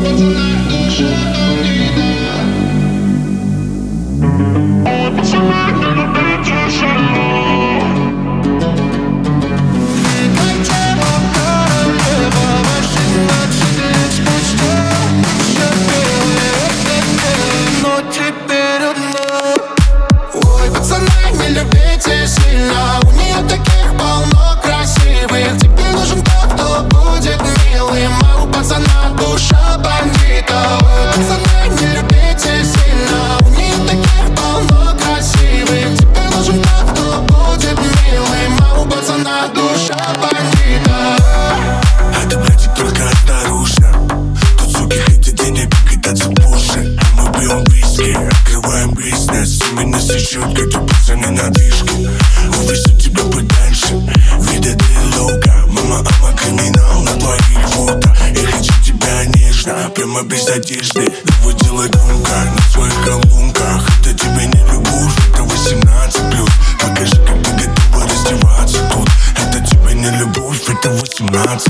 Ой, пацаны, не любите сильно. У нее таких полно красивых. Тебе нужен тот, кто будет милым, а у пацана душа бандита. Ой, пацаны, не любите сильно. У нее таких полно красивых. Тебе нужен тот, кто будет милым, а у пацана душа бандита. Это, блядь, только старушка. Тут суки хотят денег кататься в Порше. Мы пьем виски, открываем бизнес. Именно сечет, как пацаны на движке. Увезу тебя подальше, вида ты лока. Мама, ама, криминал на твоих фото. Я хочу тебя нежно, прямо без одежды. Давай делай громко на своих колонках. Это тебе не любовь, это 18+. Покажи, как ты готова раздеваться тут. Это тебе не любовь, это 18.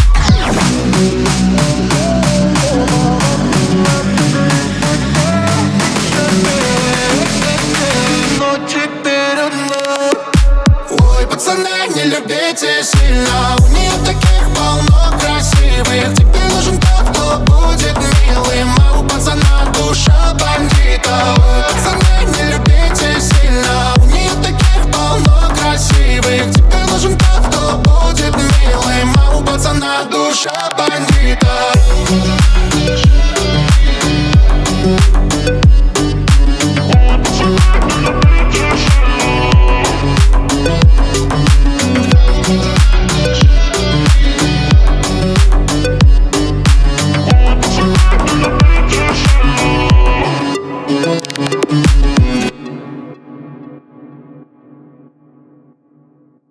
Ой, пацаны, не любите сильно. У нее таких полно красивых. Тебе нужен тот, кто будет милым, а у пацана душа бандита. Ой, пацаны, не любите сильно. У нее таких полно красивых. Тебе нужен тот, кто будет милым, а у пацана душа бандита. Thank you.